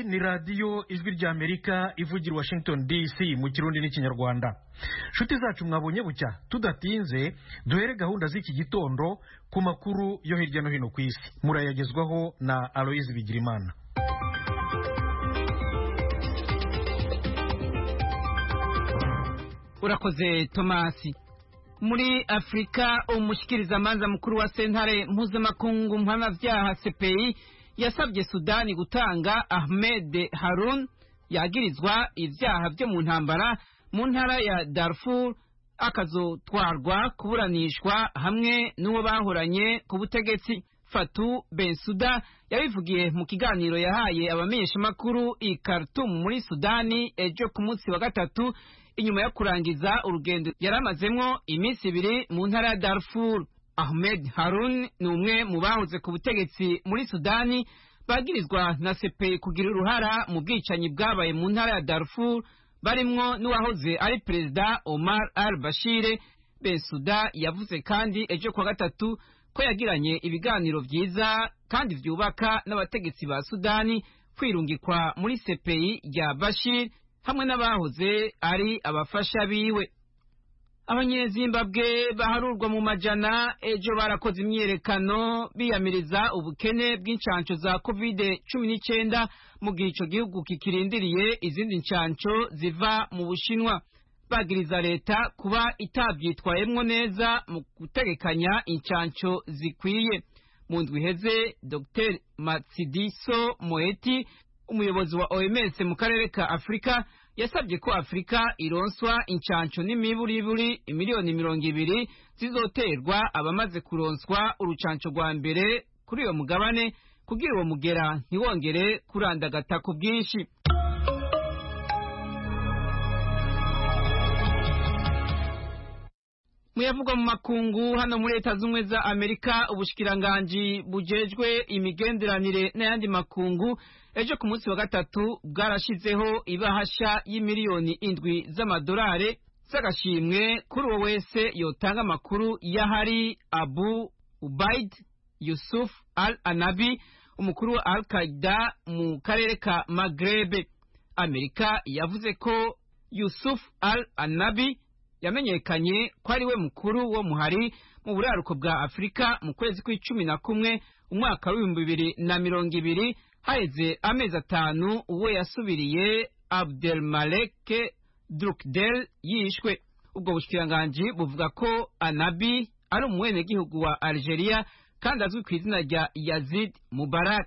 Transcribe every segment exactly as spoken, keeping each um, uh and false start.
ni radiyo ijwi ry'Amerika ivugira Washington D C mu kirundi n'ikinyarwanda. Nshuti zacu mwabonye bucya, tudatinze duhere gahunda z'iki gitondo ku makuru yo hirya no hino ku isi. Murayagezwaho na Aloise Bigirimana. Urakoze Tomasi. Muri Afrika, umushikirizamanza mukuru wa sentare mpuzamakungu mpanavyaha C P I yasabye Sudani gutanga Ahmed Harun yagirizwa ivyaha vyo mu ntambara mu ntara ya Darfur, akazotwarwa kuburanishwa hamwe n'uwo bahoranye ku butegetsi. Fatou Bensouda yabivugiye mu kiganiro yahaye abamenyeshamakuru i Khartoum muri Sudani ejo ku munsi wa gatatu, inyuma yo kurangiza urugendo yaramazemwo iminsi ibiri mu ntara ya Darfur. Ahmed Harun ni umwe mu bahoze ku butegetsi muri Sudani bagirizwa na C P I kugira uruhara mu bwicanyi bwabaye mu ntara ya Darfur, barimwo n'uwahoze ari perezida Omar al-Bashir. Bensouda yavuze kandi ejo kwa gatatu ko yagiranye ibiganiro vyiza kandi vyubaka n'abategetsi ba Sudani kwirungikwa muri C P I ya Bashir hamwe n'abahoze ari abafasha biwe. Abanyezimbabwe baharurwa mu majana ejo barakoze imyerekano biyamiriza ubukene bw'incanco za covid cumi n'icenda mu gihe ico gihugu kikirindiriye izindi ncanco ziva mu Bushinwa. Bagiriza leta kuba itavyitwayemwo neza mu gutegekanya incanco zikwiye. Mu ndwi iheze, Docteur Matshidiso Moeti, umuyobozi wa O M S mu karere ka Afrika, yasabye ko Afrika ironswa incanco n'imiburiburi imiliyoni mirongo ibiri zizoterwa abamaze kuronswa urucanco rwa mbere kuri uyo mugabane kugira uwo mugera ntiwongere kurandagata ku bwinshi. Muyavugwa mu makungu hano muri Leta Zunze za Amerika, ubushikiranganji bujejwe imigenderanire n'ayandi makungu ejo ku munsi wa gatatu bwarashizeho ibahasha y'imiliyoni indwi z'amadolari z'agashimwe kuri uwo wese yotanga amakuru y'ahari Abu Ubaid Yusuf al-Anabi, umukuru wa Al-Qaeda mu karere ka Maghreb. Amerika yavuze ko Yusuf al-Anabi yamenyekanye ko ari we mukuru wo muhari mu buraruko bwa Afrika mu kwezi kw'icumi na kumwe umwaka w'ibihumbi bibiri na mirongo ibiri, haheze amezi atanu uwo yasubiriye Abdelmalek Drukdel yishwe. Ubwo bushikiranganji buvuga ko Anabi ari umwenegihugu wa Algeria kandi azwi ku izina rya Yazid Mubarak.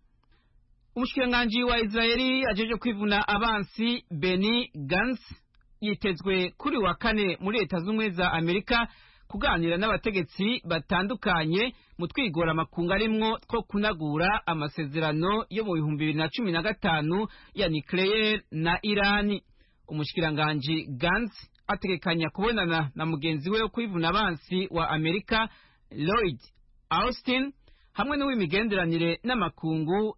Umushikiranganji wa Israeli ajeje kwivuna abansi Benny Gantz yitezwe kuri wa kane muri Leta Zunze za Amerika kuganira n'abategetsi batandukanye mu twigora makungu arimwo two kunagura amasezerano yo mu bihumbi bibiri na cumi na gatanu ya nucleaire na Irani. Umushikiranganji Gantz ategekanya kubonana na mugenzi we wo kwivuna abansi wa Amerika Lloyd Austin hamwe n'uw'imigenderanire n'amakungu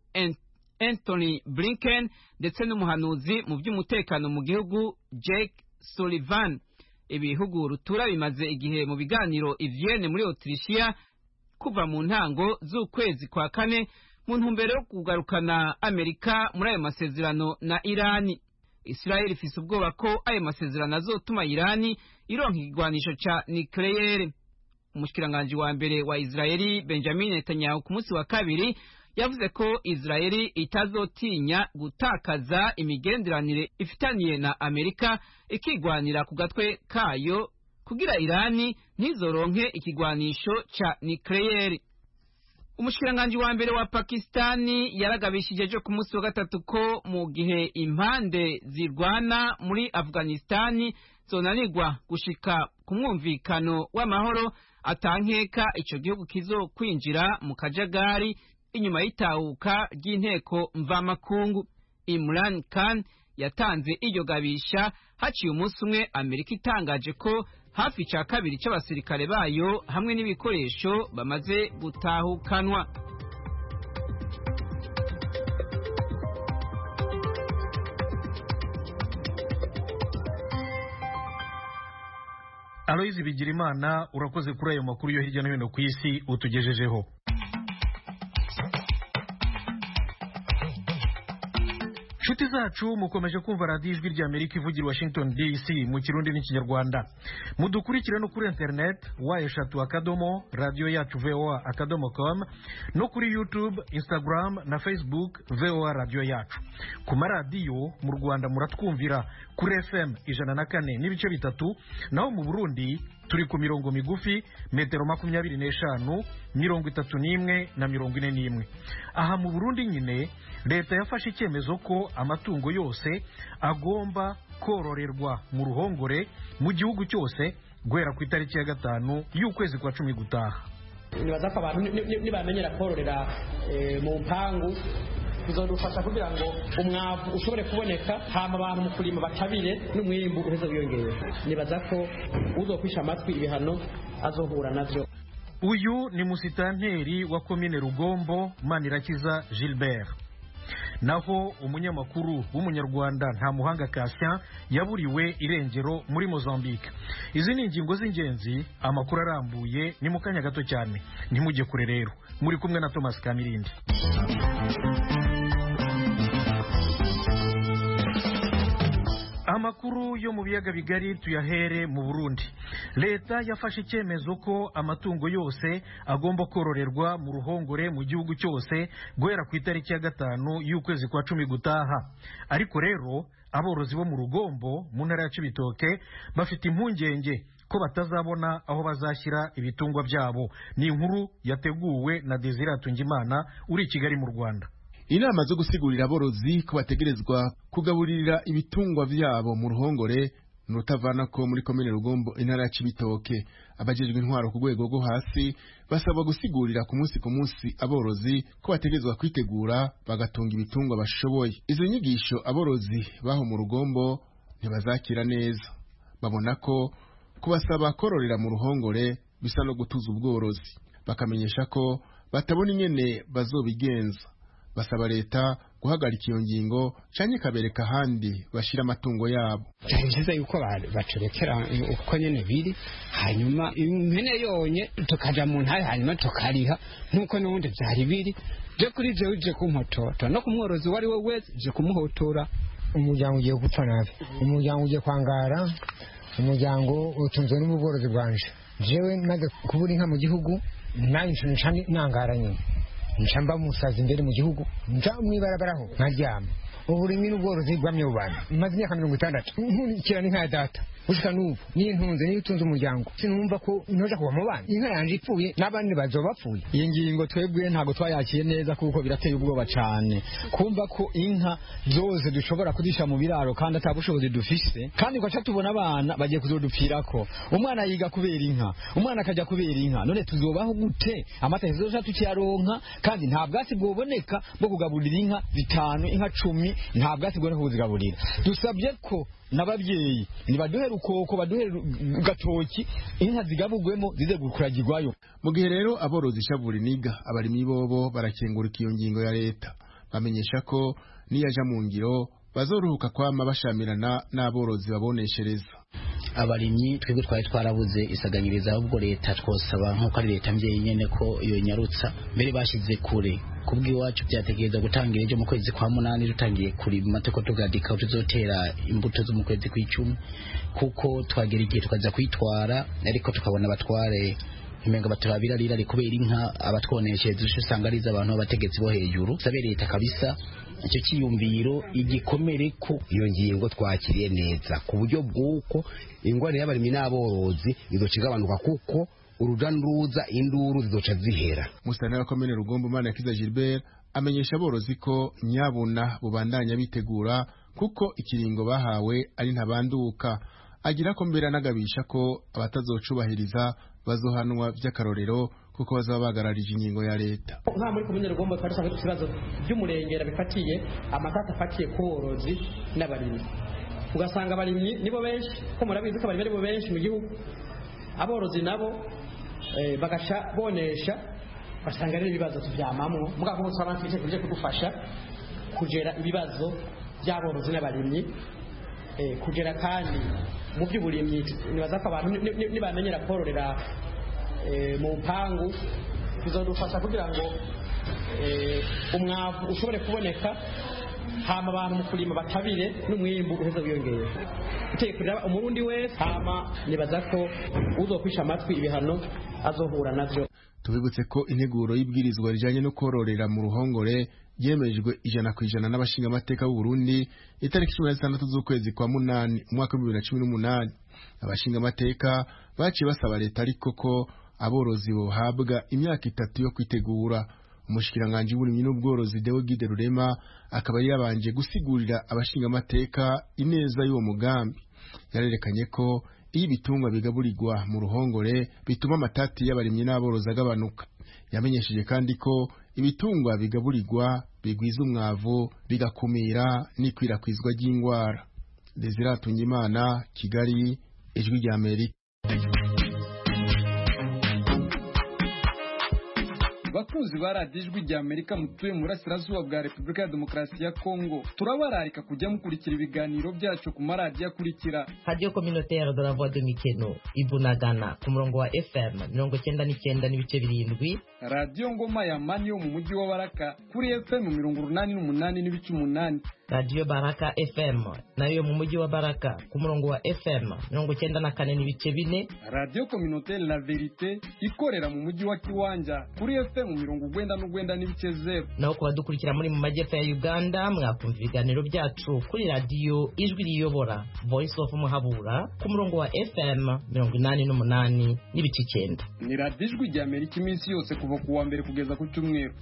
Anthony Blinken ndetse n'umuhanuzi mu by'umutekano mu gihugu Jake Sullivan. Ibihugu rutura bimaze igihe mu biganiro i Vienne muri Autrichia kuva mu ntango z'ukwezi kwa kane mu ntumbero yo kugarukana Amerika muri ayo masezerano na Irani. Israel ifise ubwoba ko ayo masezerano azotuma Irani ironka igwanisho ca nucleaire. Umushikiranganji wa mbere wa Israeli Benjamin Netanyahu ku munsi wa kabiri yavuze ko Israeli itazotinya gutakaza imigenderanire ifitaniye na Amerika ikigwanira ku gatwe kayo kugira Irani ntizoronke ikigwanisho ca nucleaire. Umushikiranganji wa mbere wa Pakistani yaragabishije ejo ku munsi wa gatatu ko mu gihe impande zirwana muri Afghanistani zonanirwa gushika ku mwumvikano w'amahoro, atankeka ico gihugu kizo kwinjira mu kajagari inyuma y'itahuka ry'inteko mvamakungu. Imran Khan yatanze iryo gabisha haciye umunsi umwe Amerika itangaje ko hafi ca kabiri c'abasirikare bayo hamwe n'ibikoresho bamaze gutahukanwa. Aloise Bigirimana, urakoze kuri ayo makuru yo hirya no hino ku isi utugejejeho. zacu mukomeje kumva radiyo ijwi rya Amerika ivugira Washington D C mu kirundi n'ikinyarwanda. Mudukurikire no kuri internet wa eshatu akadomo radio yacu voa akadomo com no kuri YouTube, Instagram na Facebook voa radio yacu. Ku maradiyo mu Rwanda muratwumvira kuri F M ijana na kane n'ibice bitatu, naho mu Burundi turi ku mirongo migufi metero makumyabiri n'eshanu mirongo itatu n'imwe na mirongo ine n'imwe. Aha mu Burundi nyine leta yafashe icyemezo ko amatungo yose agomba kororerwa mu ruhongore mu gihugu cyose guhera ku itariki ya gatanu y'ukwezi kwa cumi gutaha. Nibaza ko abantu nibamenyera kororera mu mpangu bizodufasha kugira ngo umwavu ushobore kuboneka, hama abantu mu kurima batabire n'umwimbu uheze wiyongera. Nibaza ko uzokwisha amatwi ibihano azohura navyo. Uyu ni musitanteri wa komine Rugombo Manirakiza Gilbert. Naho umunyamakuru w'umunyarwanda Ntamuhanga Cassien yaburiwe irengero muri Mozambique. Izi ni ingingo z'ingenzi, amakuru arambuye ni mu kanya gato cyane. Ntimujye kure rero, muri kumwe na Thomas Kamirindi. Amakuru yo mu biyaga bigari tuyahere mu Burundi. Leta yafashe icyemezo ko amatungo yose agomba kororerwa mu ruhongore mu gihugu cyose guhera ku itariki ya gatanu y'ukwezi kwa cumi gutaha. Ariko rero aborozi bo mu Rugombo mu ntara ya Cibitoke bafite impungenge ko batazabona aho bazashyira ibitungwa byabo. Ni inkuru yateguwe na Desire Tungimana uri i Kigali mu Rwanda. Inama zo gusigurira aborozi ko bategerezwa kugaburira ibitungwa vyabo mu ruhongore nutavana ko muri komine Rugombo intara ya Cibitoke. Abajejwe intwaro ku rwego rwo hasi basabwa gusigurira ku munsi ku munsi aborozi ko bategerezwa kwitegura bagatunga ibitungwa bashoboye. Izo nyigisho aborozi baho mu Rugombo ntibazakira neza, babona ko kubasaba kororera mu ruhongore bisa no gutuza ubworozi, bakamenyesha ko batabona ingene bazobigenza. Basaba leta guhagarika iyo ngingo canke kabereka handi bashira amatungo yabo. Nziza yuko baturekera uko nyene biri, hanyuma impene yonye tukaja mu ntare hanyuma tukariha nkuko n'ubundi byari biri. Je kuri je uje kumhotora no kumworozi wari we wese je kumuhotora. Umuryango ugiye gupfa nabi, umuryango ugiye kwangara, umuryango utunzwe n'ubworozi bwanje. Jewe maze kubura inka mu gihugu nayo nshani nangara nyine. Nshamba musazi imbere mu gihugu nja mwibarabaraho nkaryama. Uburimwe n'ubworozi bwamye ubana maze imyaka mirongo itandatu nkurikirana inka ya data gushika n'ubu niyo ntunze niyo utunze umuryango. Sinumva ko noja kuba mu bana inka yanje ipfuye n'abandi bazoba bapfuye. Iyi ngingo twebwe ntago twayakiye neza kuko birateye ubwoba cyane kumva ko inka zose dushobora kudisha mu biraro kandi atabushobozi dufise, kandi ugaca tubona abana bagiye kuzodupfirako. Umwana yiga kubera inka, umwana akajya kubera inka, none tuzobaho gute? Amata tuzoja tukiyaronka kandi nta bwatsi bwoboneka bwo kugaburira inka bitanu inka cumi, nta bwatsi bwo kuzigaburira. Dusabye ko n'ababyeyi nibaduhera ukoko baduhera gatoki inka zigabugwemo zize gukuragirwayo. Mu gihe rero aborozi shavura niga abarimyi bobo barakengurika iyo ngingo ya leta, bamenyesha ko niyaja mu ngiro bazoruhuka kwama bashamirana n'aborozi baboneshereza. Abarimyi twebwe twari twarabuze isaganyiriza, ahubwo leta twosaba nkuko ari leta mvyeyi nyene ko iyo nyarutsa mbere bashize kure kubw'iwacu byategereza gutangira ejo mu kwezi kwa munani dutangiye kurima mateko tugadika tuzotera imbuto zo mu kwezi kw'icumi, kuko twagera igihe tukaza kwitwara ariko tukabona batware imenga baturabira rira ari kubera inka abatwonesheje usanga ariza abantu bategetsi bo hejuru. Sabe leta kabisa icyo kiyumviro igikomere ko iyo ngingo twakiriye neza ku buryo bw'uko ingwara y'abarimyi n'aborozi izocigabanuka kuko uruja n'uruza induru zizoca zihera. Musana wa komine Rugombo Manirakiza Gilbert amenyesha aborozi ko nyabuna bubandanya bitegura kuko ikiringo bahawe ari ntabanduka. Agira ko mbere anagabisha ko abatazocubahiriza bazohanwa by'akarorero kuko bazaba bagararije ingingo ya leta. Nka muri komine Rugombo twari sanzwe ikibazo by'umurengera bifatiye amatata afatiye ku borozi n'abarimyi. Ugasanga abarimyi nibo benshi ko murabizi ko abarimyi nibo benshi mu gihugu, aborozi nabo eh, bagasha bonesha basanga ari ibibazo tubyamamwo. Mugabo bose abantu bije kudufasha kugera ibibazo by'aborozi n'abarimyi, eh, kugera kandi mu by'uburimyi nibaza ko abantu nibamenyera kororera mu mpangu bizodufasha kugira ngo umwavu ushobore kuboneka, hama abantu mu kurima batabire n'umwimbu uheze wiyongera uteye kurira umurundi wese hama nibaza ko uzokwisha amatwi ibihano azohura navyo. Tubibutse ko integuro y'ibwirizwa rijanye no kororera mu ruhongore yemejwe ijana ku ijana n'abashinga amateka b'u Burundi itariki cumi na zitandatu z'ukwezi kwa munani umwaka w'ibihumbi bibiri na cumi n'umunani. Abashinga amateka baciye basaba leta ariko ko aborozi bohabwa imyaka itatu yo kwitegura. Umushikiranganje w'uburimyi n'ubworozi Deo Gide Rurema akaba yari yabanje gusigurira abashinga amateka ineza y'uwo mugambi. Yarerekanye ko iyo ibitungwa bigaburirwa mu ruhongore bituma amatati y'abarimyi n'aborozi agabanuka. Yamenyesheje kandi ko ibitungwa bigaburirwa bigwiza umwavu bigakumira n'ikwirakwizwa ry'ingwara. Desire Tungimana, Kigali, Ijwi rya Amerika. Bakunzi ba radiyo Ijwi rya Amerika mutuye mu burasirazuba bwa Repubulika ya Demokarasi ya Kongo, turabararika kujya mukurikira ibiganiro byacu ku maradiyo akurikira: Radio Communautaire de la Voix de Mikeno Ibunagana ku murongo wa F M mirongo cyenda n'icyenda n'ibice birindwi, Radio Ngoma ya Mani yo mu mujyi wa Baraka kuri F M mirongo urunani n'umunani n'ibice umunani, Radio Baraka F M nayo mu mujyi wa Baraka ku murongo wa F M mirongo cyenda na kane n'ibice bine, Radio Communautaire La Verite ikorera mu mujyi wa Kiwanja kuri F M mirongo ugwenda n'ugwenda n'ibice zero. Naho kuba dukurikira muri mu majyepfo ya Uganda mwakumva ibiganiro byacu kuri Radio Ijwi riyobora Voice of Muhabura ku murongo wa F M mirongo inani n'umunani n'ibice icyenda. Ni Radio Ijwi rya Amerika iminsi yose kuva ku wa mbere kugeza ku cyumweru.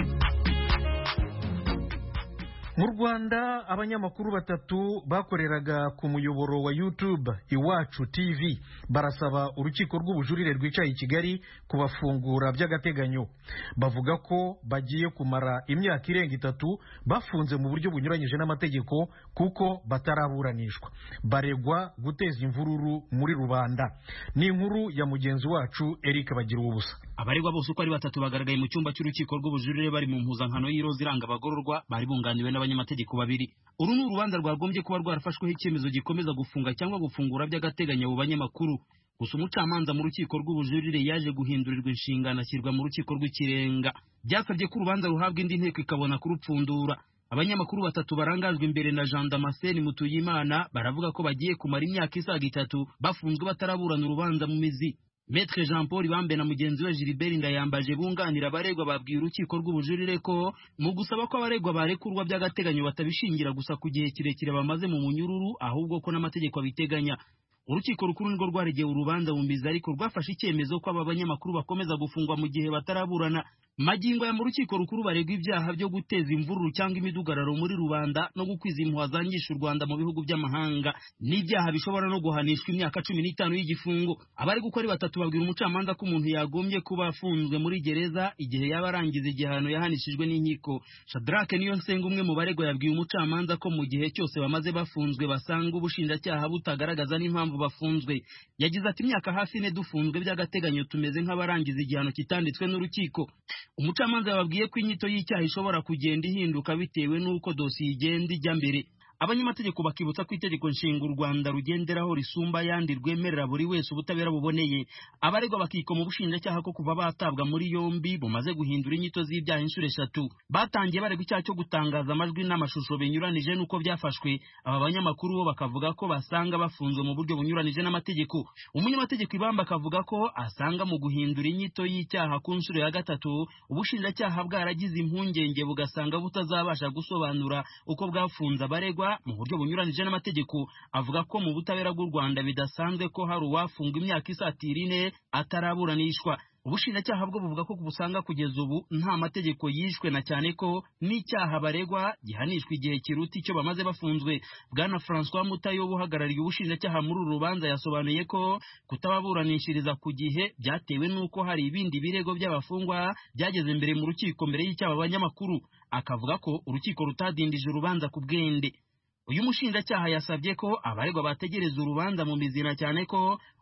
Mu Rwanda abanyamakuru batatu bakoreraga ku muyoboro wa YouTube Iwacu T V barasaba urukiko rw'ubujurire rwicaye i Kigali kubafungura by'agateganyo. Bavuga ko bagiye kumara imyaka irenga itatu bafunze mu buryo bunyuranyije n'amategeko kuko bataraburanishwa. Baregwa guteza imvururu muri rubanda. Ni inkuru ya mugenzi wacu Eric Bagira ubusa. Abaregwa bose uko ari batatu bagaragaye mu cyumba cy'urukiko rw'ubujurire bari mu mpuzankano y'iroza iranga abagororwa, bari bunganiwe n'abanyamategeko babiri. Uru ni urubanza rwagombye kuba rwarafashweho icyemezo gikomeza gufunga cyangwa gufungura by'agateganyo abo banyamakuru. Gusa umucamanza mu rukiko rw'ubujurire yaje guhindurirwa inshingano ashyirwa mu rukiko rw'ikirenga. Byasabye ko urubanza ruhabwa indi nteko ikabona kurupfundura. Abanyamakuru batatu barangajwe imbere na Jean Damascene Mutuyimana baravuga ko bagiye kumara imyaka isaga itatu bafunzwe bataraburana urubanza mu mizi. Maître Jean Paul Bambe na mugenzi we Gilbert Ndayambaje bunganira abaregwa babwiye urukiko rw'ubujurire ko mu gusaba ko abaregwa barekurwa by'agateganyo batabishingira gusa ku gihe kirekire bamaze mu munyururu, ahubwo ko n'amategeko abiteganya. Urukiko rukuru nirwo rwaregeye urubanza bumbiza ariko rwafashe icyemezo ko aba banyamakuru bakomeza gufungwa mu gihe bataraburana. Magingo ya mu rukiko rukuru baregwa ibyaha byo guteza imvururu cyangwa imidugararo muri rubanda no gukwiza impuha zangisha u Rwanda mu bihugu by'amahanga, n'ibyaha bishobora no guhanishwa imyaka cumi n'itanu y'igifungo. Abari gukora batatu babwira umucamanza ko umuntu yagombye kuba afunzwe muri gereza igihe yaba arangiza igihano yahanishijwe n'inkiko. Shadrake Niyonsenga umwe mu baregwa yabwiye umucamanza ko mu gihe cyose bamaze bafunzwe basanga ubushinjacyaha butagaragaza n'impamvu bafunzwe. Yagize ati imyaka hafi ine dufunzwe by'agateganyo tumeze nk'abarangiza igihano kitanditswe n'urukiko. Umucamanza yababwiye ko inyito y'icyaha ishobora kugenda ihinduka bitewe n'uko dosiye igenda ijya mbere. Abanyamategeko bakibutsa ko itegeko nshinga u Rwanda rugenderaho risumba yandi rwemerera buri wese ubutabera buboneye. Abaregwa bakiko mu bushinjacyaha ko kuva batabwa muri yombi bumaze guhindura inyito z'ibyaha inshuro eshatu. Batangiye baregwa icyaha cyo gutangaza amajwi n'amashusho binyuranije n'uko byafashwe. Aba banyamakuru bo bakavuga ko basanga bafunzwe mu buryo bunyuranije n'amategeko. Umunyamategeko Ibamba akavuga ko asanga mu guhindura inyito y'icyaha ku nshuro ya gatatu ubushinjacyaha bwaragize impungenge bugasanga butazabasha gusobanura uko bwafunze abaregwa mu buryo bunyuranije n'amategeko. Avuga ko mu butabera bw'u Rwanda bidasanzwe ko hari uwafunga imyaka isatira ine ataraburanishwa. Ubushinjacyaha bwo buvuga ko busanga kugeza ubu nta mategeko yishwe na cyane ko n'icyaha baregwa gihanishwa igihe kiruta icyo bamaze bafunzwe. Bwana François Mutayo uhagarariye ubushinjacyaha muri uru rubanza yasobanuye ko kutababuranishiriza ku gihe byatewe n'uko hari ibindi birego by'abafungwa byageze mbere mu rukiko mbere y'icyaha abanyamakuru. Akavuga ko urukiko rutadindije urubanza ku bwende. Uyu mushinjacyaha yasabye ko abaregwa bategereza urubanza mu mizina cyane ko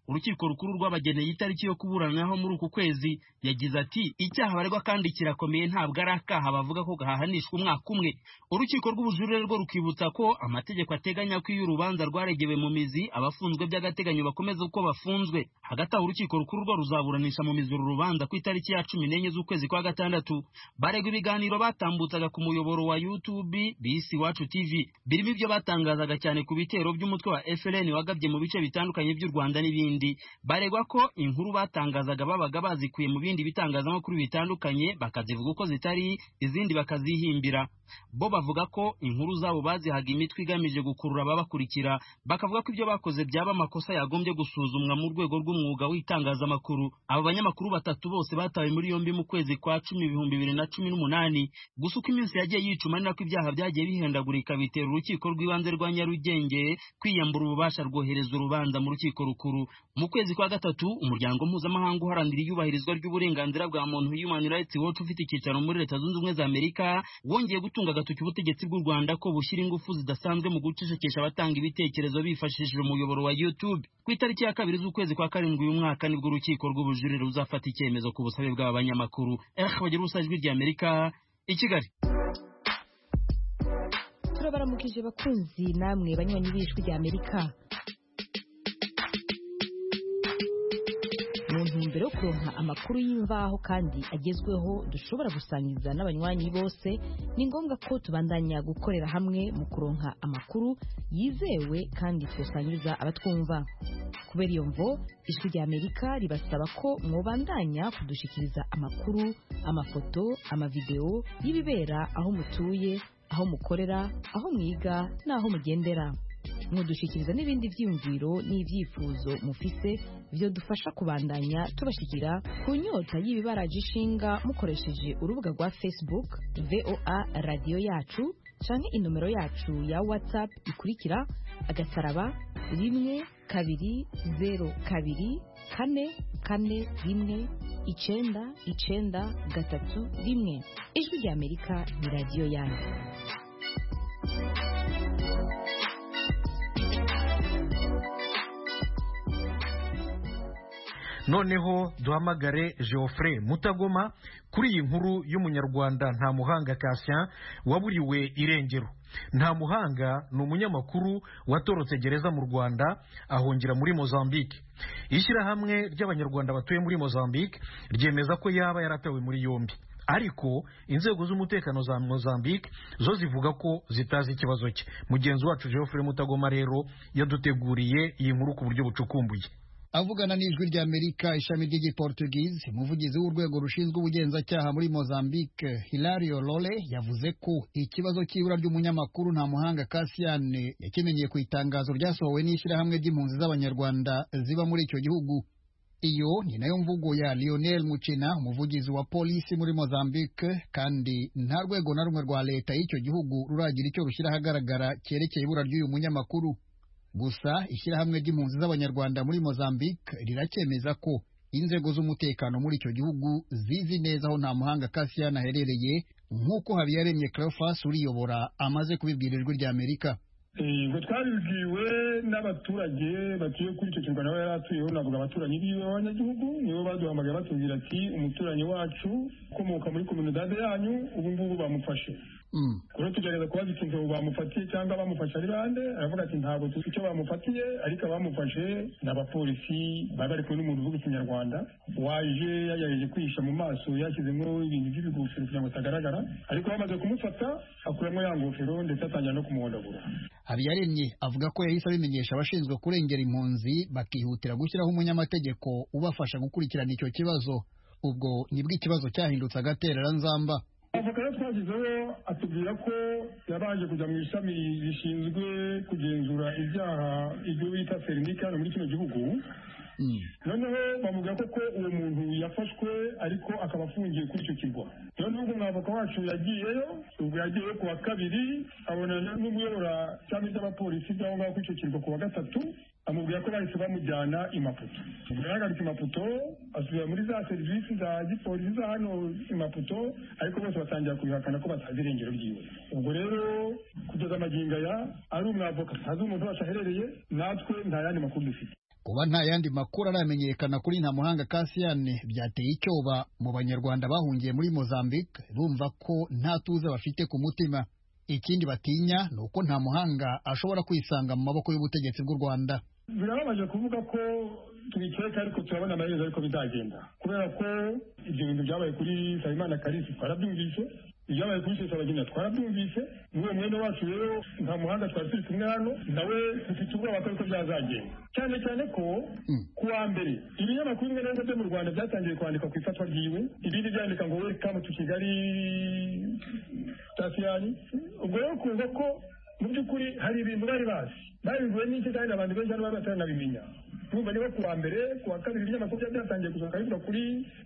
urukiko rukuru rwabageneye itariki yo kuburanaho muri uku kwezi. Yagize ati icyaha baregwa kandi kirakomeye, ntabwo ari akaha bavuga ko gahanishwa umwaka umwe. Urukiko rw'ubujurire rwo rukibutsa ko amategeko ateganya ko iyo urubanza rwaregewe mu mizi abafunzwe by'agateganyo bakomeza uko bafunzwe. Hagati aho urukiko rukuru rwo ruzaburanisha mu mizi uru rubanza ku itariki ya cumi n'enye z'ukwezi kwa gatandatu. Baregwa ibiganiro batambutsaga ku muyoboro wa YouTube bisi Iwacu T V, birimo ibyo batangazaga cyane ku bitero by'umutwe wa F L N wagabye mu bice bitandukanye by'u Rwanda n'ibindi. Baregwa ko inkuru batangazaga babaga bazikuye mu bindi bitangazamakuru bitandukanye bakazivuga uko zitari, izindi bakazihimbira. Bo bavuga ko inkuru zabo bazihaga imitwe igamije gukurura ababakurikira, bakavuga ko ibyo bakoze byaba amakosa yagombye gusuzumwa mu rwego rw'umwuga w'itangazamakuru. Aba banyamakuru batatu bose batawe muri yombi mu kwezi kwa cumi ibihumbi bibiri na cumi n'umunani. Gusa uko iminsi yagiye yicuma ni nako ibyaha byagiye bihendagurika, bitera urukiko rw'ibanze rwa Nyarugenge kwiyambura ububasha rwohereza urubanza mu rukiko rukuru. Mu kwezi kwa gatatu umuryango mpuzamahanga uharanira iyubahirizwa ry'uburenganzira bwa muntu Human Rights Watch ufite icyicaro muri Leta Zunze Ubumwe za Amerika wongeye gutunga agatoki ubutegetsi bw'u Rwanda ko bushyira ingufu zidasanzwe mu gucecekesha abatanga ibitekerezo bifashishije umuyoboro wa YouTube. Ku itariki ya kabiri z'ukwezi kwa karindwi uyu mwaka nibwo urukiko rw'ubujurire ruzafata icyemezo ku busabe bw'aba banyamakuru. Eh bagira ubusajwi rya Amerika i Kigali. Turabaramukije bakunzi namwe banywanyi b'ijwi rya Amerika. Mu ntumbero yo kuronka amakuru y'imvaho kandi agezweho dushobora gusangiza n'abanywanyi bose, ni ngombwa ko tubandanya gukorera hamwe mu kuronka amakuru yizewe kandi twosangiza abatwumva. Kubera iyo mvo ijwi rya Amerika ribasaba ko mwobandanya kudushikiriza amakuru, amafoto, amavideo y'ibibera aho mutuye, aho mukorera, aho mwiga n'aho mugendera. Mudushikiriza n'ibindi vyiyumviro n'ivyifuzo mufise byo dufasha kubandanya tubashikira ku nyota y'ibibaraje ishinga mukoresheje urubuga rwa Facebook V O A Radio Yacu canke inomero yacu ya WhatsApp ikurikira agasaraba rimwe kabiri zero kabiri kane kane rimwe icenda icenda gatatu rimwe. Ijwi rya Amerika ni radio yanyu. Noneho duhamagare Geoffrey Mutagoma kuri iyi nkuru y'umunyarwanda Ntamuhanga Cassien waburiwe irengero. Ntamuhanga ni umunyamakuru watorotse gereza mu Rwanda ahungira muri Mozambique. Ishyirahamwe ry'abanyarwanda batuye muri Mozambique ryemeza ko yaba yaratawe muri yombi, ariko inzego z'umutekano za Mozambique zo zivuga ko zitazi ikibazo cye. Mugenzi wacu Geoffrey Mutagoma rero yaduteguriye iyi nkuru ku buryo bucukumbuye. Avugana n'ijwi rya Amerika ishami ry'igiportugize, umuvugizi w'urwego rushinzwe ubugenzacyaha muri Mozambique Hilario Lole yavuze ko ikibazo cy'ibura ry'umunyamakuru Ntamuhanga Cassien yakimenyeye ku itangazo ryasohowe n'ishyirahamwe ry'impunzi z'abanyarwanda ziba muri icyo gihugu. Iyo ni nayo mvugo ya Lionel Muchina, umuvugizi wa polisi muri Mozambique, kandi nta rwego na rumwe rwa leta y'icyo gihugu ruragira icyo rushyira ahagaragara cyerekeye ibura ry'uyu munyamakuru. Gusa ishyirahamwe ry'impunzi z'abanyarwanda muri Mozambique riracyemeza ko inzego z'umutekano muri icyo gihugu zizi neza aho Ntamuhanga Cassien aherereye, nk'uko Habiyaremye Cleophas uriyobora amaze kubibwira ijwi rya Amerika. ngo twabibwiwe n'abaturage batuye kuri icyo kirwa nawe yari atuyeho, navuga abaturanyi biwe b'abanyagihugu nibo baduhamagaye batubwira ati umuturanyi wacu ukomoka muri komunidade yanyu ubu ngubu bamufashe. Kuri tugerageza kubaza ikintu bamufatiye cyangwa bamufashe ari bande, aravuga ati ntabwo tuzi icyo bamufatiye, ariko abamufashe ni abapolisi bari bari kumwe n'umuntu uvuga ikinyarwanda waje yayaje kwihisha mu maso yashyizemo ibintu by'ibigufiro kugira ngo atagaragara, ariko bamaze kumufata akuramo ya ngofero ndetse atangira no kumuhondagura. Habiyaremye avuga ko yahise abimenyesha abashinzwe kurengera impunzi bakihutira gushyiraho umunyamategeko ubafasha gukurikirana icyo kibazo. Ubwo nibwo ikibazo cyahindutse agatereranzamba. Avoka rero twashyizeho atubwira ko yabanje kujya mu ishami rishinzwe kugenzura ibyaha ibyo bita Serenike hano muri kino gihugu. Noneho bamubwira ko ko uwo muntu yafashwe ariko akaba afungiye kuri icyo kirwa. Noneho ubwo umwavoka wacu yagiyeyo, ubwo yagiyeyo ku wa kabiri abonana n'umuyobora cyangwa iby'abapolisi by'aho ngaho kuri icyo kirwa ku wa gatatu, amubwira ko bahise bamujyana i Maputo. Ubwo yahagarika i Maputo asubira muri za serivisi za gipolisi za hano i Maputo, ariko bose batangira kubihakana ko batazi irengero ryiwe. Ubwo rero kugeza amagingo aya ari umwavoka ntazi umuntu wacu aherereye, natwe nta yandi makuru dufite. kuba nta yandi makuru aramenyekana kuri Ntamuhanga Cassian byateye icyoba mu banyarwanda bahungiye muri Mozambique bumva ko nta tuze bafite ku mutima. Ikindi batinya ni uko Ntamuhanga ashobora kwisanga mu maboko y'ubutegetsi bw'u Rwanda. Birababaje kuvuga ko tubikeka ariko turabona amaherezo ariko bizagenda, kubera ko ibyo bintu byabaye kuri Nsabimana Kalisi twarabyumvise, ibyabaye kuri Sesabagina twarabyumvise, n'uwo mwene wacu rero Ntamuhanga twari turi kumwe hano nawe dufite ubwoba ko byazagenda, cyane cyane ko ku wa mbere ibinyamakuru bimwe na bimwe byo mu Rwanda byatangiye kwandika ku ifatwa ryiwe, ibindi byandika ngo welcome to Kigali Cassian. Ubwo rero kumva ko mu by'ukuri hari ibintu bari bazi babivuye n'iki kandi abantu benshi hano batanabimenya. Numva niba ku wa mbere ku wa kabiri ibinyamakuru byatangiye kusohoka bivuga kuri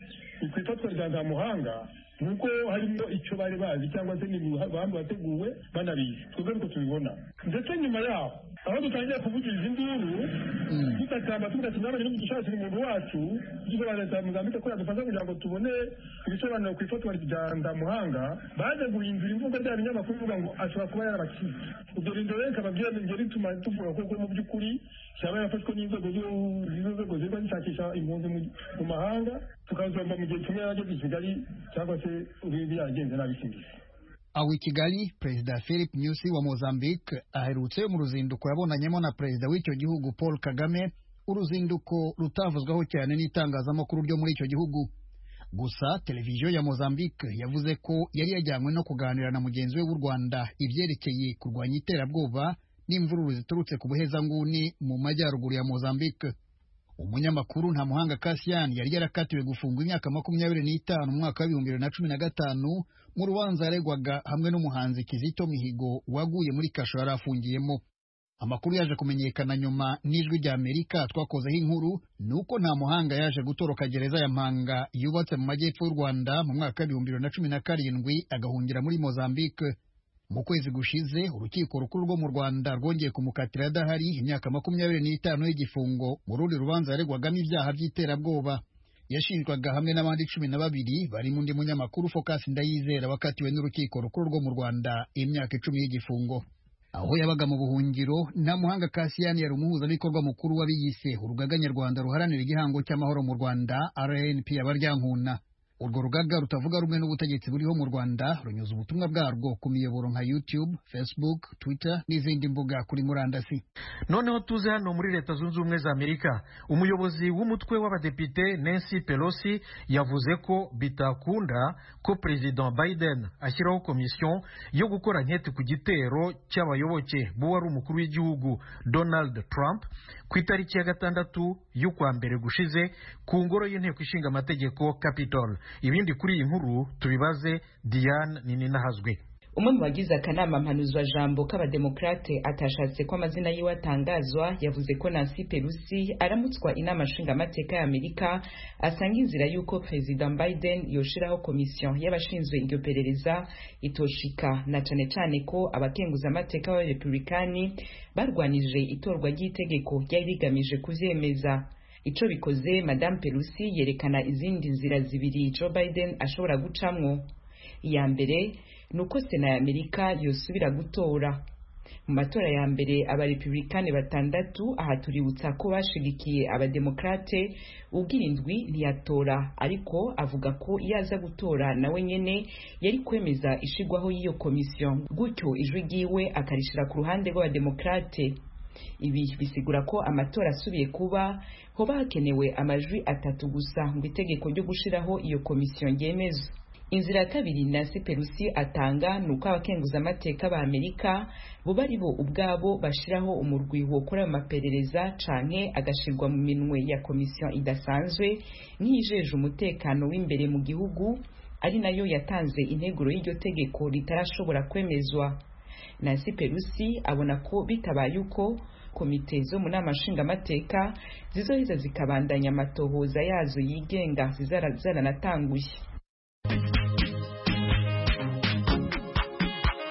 ku ifatwa rya Ntamuhanga, nuko harimo icyo bari bazi cyangwa se n'ibihamba bateguwe banabizi, twebwe niko tubibona. Ndetse nyuma yaho aho dutangiye kuvugiriza induru tutakamba tugati n'abandi n'udushaka umuntu wacu dusobanura za Mozambique ko yadufasha kugira ngo tubone ibisobanuro ku ifatwa rya Ntamuhanga, baje guhindura imvugo bya binyamakuru bivuga ngo ashobora kuba yarabakize. Ubwo rero reka babwira ngo rituma tuvuga ko mu by'ukuri cyaba yafashwe n'inzego z'inzego ziba zishakisha impunzi mu mahanga, tukazomba mu gihe kimwe yarageze i Kigali cyangwa se ubibi yagenze nabi kindi. Aho i Kigali, Perezida Philip Nyusi wa Mozambique aherutse mu ruzinduko yabonanyemo na Perezida w'icyo gihugu Paul Kagame, uruzinduko rutavuzwaho cyane n'itangazamakuru ryo muri icyo gihugu. Gusa televiziyo ya Mozambique yavuze ko yari yajyanywe no kuganira na mugenzi we w'u Rwanda ibyerekeye kurwanya iterabwoba n'imvururu ziturutse ku buhezanguni mu majyaruguru ya Mozambique. Umunyamakuru Ntamuhanga Cassian yari yarakatiwe gufungwa imyaka makumyabiri n'itanu mu mwaka w'ibihumbi bibiri na cumi na gatanu mu rubanza yaregwaga hamwe n'umuhanzi Kizito Mihigo waguye muri kasho yari afungiyemo. Amakuru yaje kumenyekana nyuma n'Ijwi rya Amerika twakozeho inkuru nuko Ntamuhanga yaje gutoroka gereza ya Mpanga yubatse mu majyepfo y'u Rwanda mu mwaka w'ibihumbi bibiri na cumi na karindwi agahungira muri Mozambique. Mu kwezi gushize urukiko rukuru rwo mu Rwanda rwongeye kumukatira adahari imyaka makumyabiri n'itanu y'igifungo mu rundi rubanza yaregwagamo ibyaha by'iterabwoba. Yashinjwaga hamwe n'abandi cumi na babiri barimo undi munyamakuru Focus Ndayizera wakatiwe n'urukiko rukuru rwo mu Rwanda imyaka icumi y'igifungo. Aho yabaga mu buhungiro, Ntamuhanga Cassian yari umuhuzabikorwa mukuru w'abiyise urugaga nyarwanda ruharanira igihango cy'amahoro mu Rwanda R N P Abaryankuna. Urwo rugaga rutavuga rumwe n'ubutegetsi buriho mu Rwanda runyuza ubutumwa bwarwo ku miyoboro nka YouTube, Facebook, Twitter n'izindi mbuga kuri murandasi. Noneho tuze hano muri Leta Zunze Ubumwe za Amerika, umuyobozi w'umutwe w'abadepite Nancy Pelosi yavuze ko bitakunda ko President Biden ashyiraho komisiyo yo gukora nketi ku gitero cy'abayoboke b'uwari umukuru w'igihugu Donald Trump ku itariki ya gatandatu y'ukwa mbere gushize ku ngoro y'inteko ishinga amategeko Capitol. Ibindi kuri iyi nkuru tubibaze Diane Nininahazwe. Umwe mu bagize akanama mpanuzwa jambo k'abademokrate atashatse ko amazina yiwe atangazwa yavuze ko Nancy Pelosi aramutswa inama nshingamateka ya Amerika asanga inzira y'uko President Biden yoshiraho komisiyo y'abashinzwe iryo perereza itoshika, na cane cane ko abakenguza amateka b'abarepublikani barwanije itorwa ry'itegeko ryari rigamije kuvyemeza. Ico bikoze Madame Pelosi yerekana izindi nzira zibiri Joe Biden ashobora gucamwo. Iya mbere nuko Sena ya Amerika yosubira gutora. Mu matora ya mbere abarepublikani batandatu aha tuributsa ko bashigikiye abademokrate ugira indwi ntiyatora, ariko avuga ko yaza gutora nawe nyene yari kwemeza ishigwaho y'iyo komisiyo, gutyo ijwi ryiwe akarishira ku ruhande rw'abademokrate. Ibi bisigura ko amatora asubiye kuba hoba hakenewe amajwi atatu gusa ngo itegeko ryo gushiraho iyo komisiyo ryemezwe. Inzira ya kabiri Nancy Pelosi atanga nuko abakenguza amateka ba Amerika bo bari bo ubwabo bashiraho umurwi wo gukora amaperereza canke agashirwa mu minwe ya komisiyo idasanzwe nk'ijeje umutekano w'imbere mu gihugu, ari nayo yatanze integuro y'iryo tegeko ritarashobora kwemezwa. Nancy Pelosi abona ko bitabaye uko komite zo mu nama nshingamateka zizoheza zikabandanya amatohoza yazo yigenga zizaranatanguye.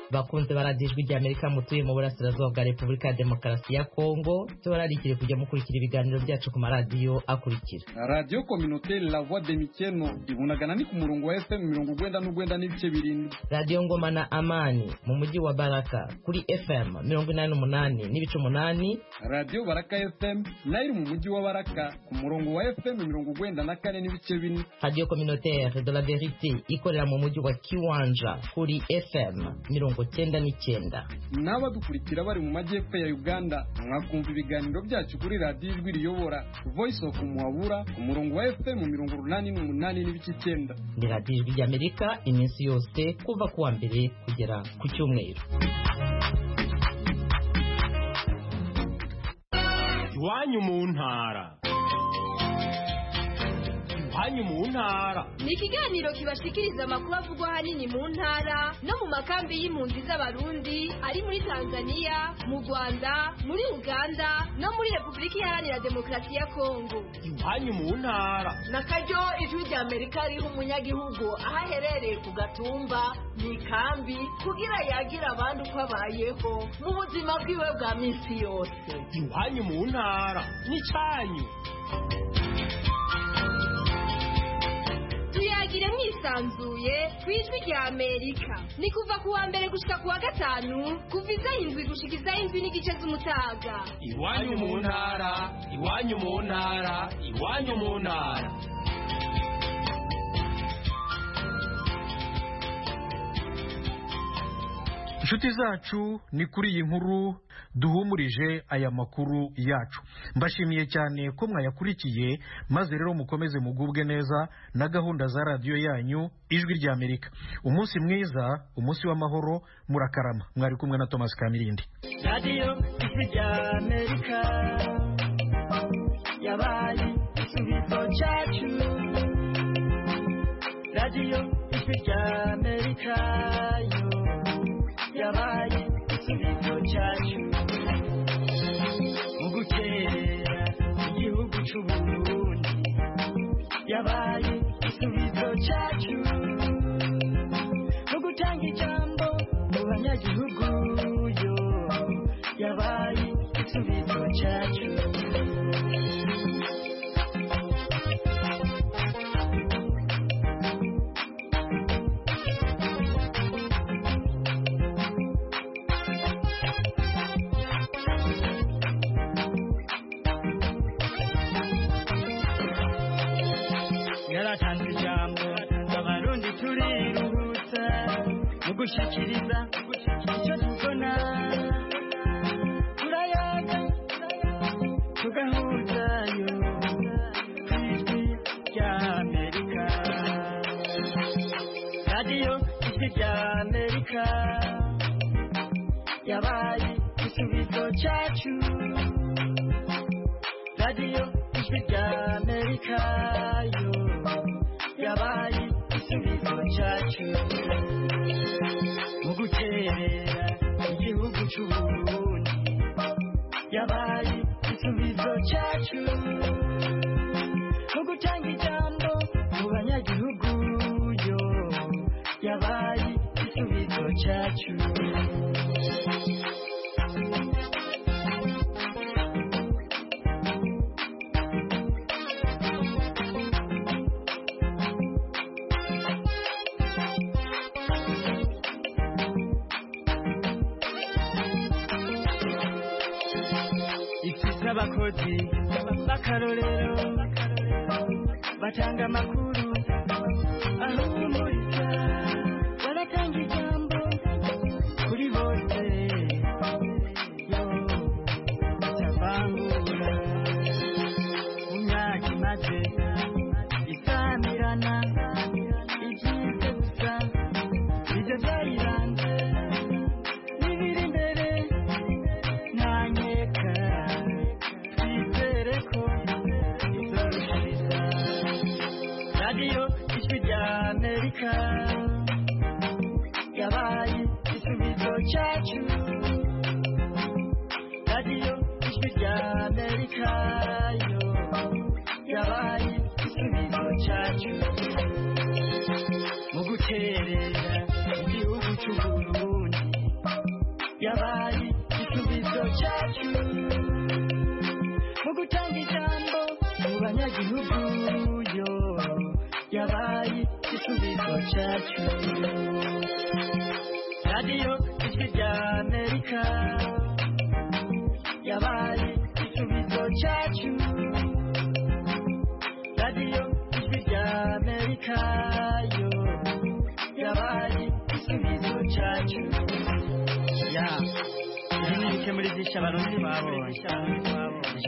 bakunze baradijwe rya Amerika mutuye mu burasirazuba bwa Repubulika ya Demokarasi ya Kongo tubararikire kujya mukurikira ibiganiro byacu ku maradiyo akurikira Radio Communautaire La Voix de Mikeno ibunagana ni ku murongo wa F M mirongo urwenda n'urwenda n'ibice birindwi. Radio Ngoma na Amani mu mujyi wa Baraka kuri F M mirongo inani n'umunani n'ibice umunani. Radio Baraka F M nayo mu mujyi wa Baraka ku murongo wa F M mirongo urwenda na kane n'ibice bine. Radio Communautaire de la Vérité ikorera mu mujyi wa Kiwanja kuri F M mirongo cyenda n'icyenda. N'abadukurikira bari mu majyepfo ya Uganda mwakumva ibiganiro byacu kuri Radio Ijwi Riyobora Voice of Muhabura ku murongo wa F M mirongo urunani n'umunani n'ibice icyenda. Ni Radio Ijwi ry'Amerika iminsi yose kuva kuwa mbere kugera ku cyumweru. Iwanyu mu ntara. Iwanyu mu ntara. Ni ikiganiro kibashikiriza amakuru avugwa ahanini mu ntara no mu makambi y'impunzi z'Abarundi ari muri Tanzania, mu Rwanda, muri Uganda no muri Repubulika Iharanira Demokarasi ya Kongo. Iwanyu mu ntara. Na karyo Ijwi ry'Amerika riha umunyagihugu aho aherereye ku gatumba mu ikambi kugira yagira abandi uko abayeho mu buzima bwiwe bwa minsi yose. Iwanyu mu ntara n'icyanyu. Tuyagire mwisanzuye ku Ijwi ry'Amerika ni kuva ku wa mbere gushika ku wa gatanu kuva izaho indwi gushika izaho indwi n'igice z'umutaga. Iwanyu mu ntara, iwanyu mu ntara, iwanyu mu ntara. inshuti zacu ni kuri iyi nkuru duhumurije aya makuru yacu. Mbashimiye cyane ko mwayakurikiye, maze rero mukomeze mugubwe neza na gahunda za radiyo yanyu Ijwi ry'Amerika. Umunsi mwiza, umunsi w'amahoro, murakarama. Mwari kumwe na Thomas Kamirindi. radiyo Ijwi ry'Amerika yabaye igisubizo cyacu. radiyo Ijwi ry'Amerika yo yabaye igisubizo cyacu mu gukerera igihugu cy'u Burundi. yabaye igisubizo cyacu mu gutanga ijambo mu banyagihugu yo yabaye igisubizo cyacu. yaratanze ijambo abarundi turiruhutsa mu gushyikiriza icyo tubona. turayaga tugahuzayo ku Ijwi ry'Amerika. radiyo Ijwi ry'Amerika yabaye igisubizo cyacu. radiyo Ijwi ry'Amerika yo yabaye igisubizo cyacu mu gukerera igihugu cy'u Burundi. yabaye igisubizo cyacu mu gutanga ijambo mu banyagihugu yo yabaye igisubizo cyacu. abakozi b'akarorero batanga amakuru ahumuriza, baratanga ijambo kuri bose yo batavangura. mu myaka imaze isamirana igize gusa ibyo byayiranze n'ibiri imbere nta nkeka. radiyo Ijwi ry'Amerika yabaye igisubizo cyacu. radiyo Ijwi ry'Amerika yo yabaye igisubizo cyacu mu gukerera igihugu cy'u Burundi. umunyagihugu yo yabaye igisubizo cyacu radiyo ijwi rya amerika yabaye igisubizo cyacu radiyo ijwi rya amerika yo yabaye igisubizo cyacu ya nimurike muri byinshi abarundi babonye